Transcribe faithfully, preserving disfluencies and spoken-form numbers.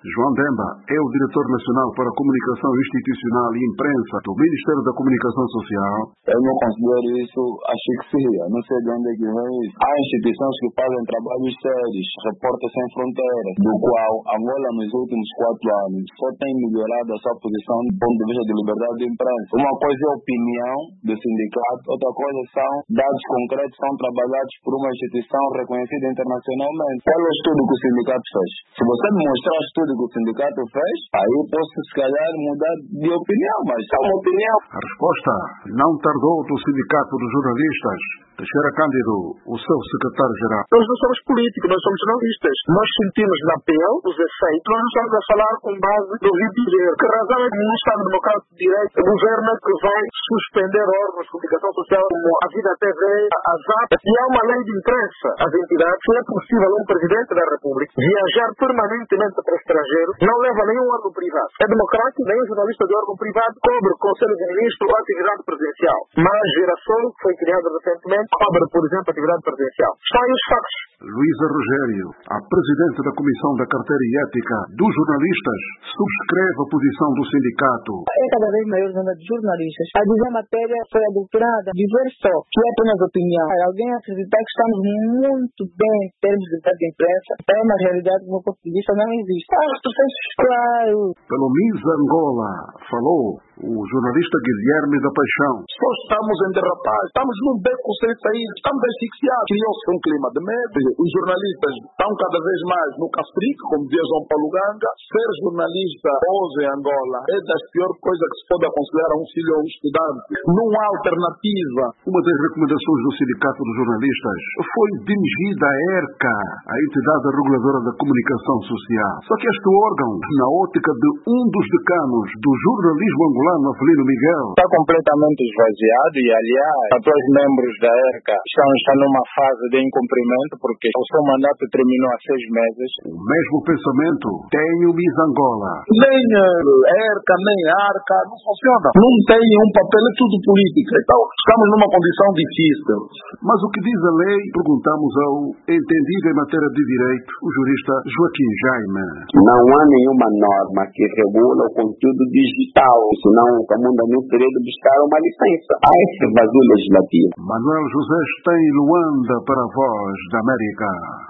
João Demba é o diretor nacional para a comunicação institucional e imprensa do Ministério da Comunicação Social. Eu não considero isso asfixia, não sei de onde é que vem isso. Há instituições que fazem trabalhos sérios, Repórter Sem Fronteiras, do qual Angola nos últimos quatro anos só tem melhorado a sua posição do ponto de vista de liberdade de imprensa. Uma coisa é a opinião do sindicato, outra coisa são dados concretos, são trabalhados por uma instituição reconhecida internacionalmente. Qual é o estudo que o sindicato fez? Se você me mostrar o estudo que o sindicato fez, aí eu posso se calhar mudar de opinião, mas é uma opinião. A resposta não tardou do Sindicato dos Jornalistas. Teixeira Cândido, o seu secretário-geral. Nós não somos políticos, nós somos jornalistas. Nós sentimos na pele os efeitos. Nós não estamos a falar com base do ouvir dizer. Que razão é que no Estado Democrático de Direito o governo que vai suspender órgãos de comunicação social como a Vida T V, a ZAP, e há uma lei de imprensa às entidades que é possível um presidente da República viajar permanentemente para o estrangeiro, não leva nenhum órgão privado. É democrático, nem um jornalista de órgão privado cobre o Conselho de Ministros ou a atividade presidencial. Mas Geração, que foi criado recentemente, cobre, por exemplo, a atividade presidencial. Só aí os factos. Luísa Rogério, a presidente da Comissão da Carteira e Ética dos Jornalistas, subscreve a posição do sindicato. É cada vez maior o número de jornalistas. A dizer matéria foi adulterada. Dizer só que é apenas opinião. Alguém acreditar que estamos muito bem em termos de liberdade de imprensa, é uma realidade que, do meu ponto de vista, não existe. Ah, tu fez claro. Pelo Miss Angola, falou o jornalista Guilherme da Paixão. Só estamos em derrapar, estamos num beco sem sair, estamos asfixiados. Criou-se um clima de medo. Os jornalistas estão cada vez mais no castrique, como dizia João Paulo Ganga. Ser jornalista hoje em Angola é das piores coisas que se pode aconselhar a um filho ou um estudante. Não há alternativa. Uma das recomendações do Sindicato dos Jornalistas foi dirigida à ERCA, a entidade reguladora da comunicação social. Só que este órgão, na ótica de um dos decanos do jornalismo angolano, Avelino Miguel, está completamente esvaziado e, aliás, até os membros da ERCA estão, estão numa fase de incumprimento porque o seu mandato terminou há seis meses. O mesmo pensamento tem o Miss Angola. Nem a ERCA, nem a ARCA não funciona. Não tem um papel, é tudo política. Então, estamos numa condição difícil. Mas o que diz a lei? Perguntamos ao entendido em matéria de direito, o jurista Joaquim Jaime. Não há nenhuma norma que regula o conteúdo digital, senão o Camundanu teria de buscar uma licença. Há esse vazio legislativo. Manuel José está em Luanda para a Voz da América.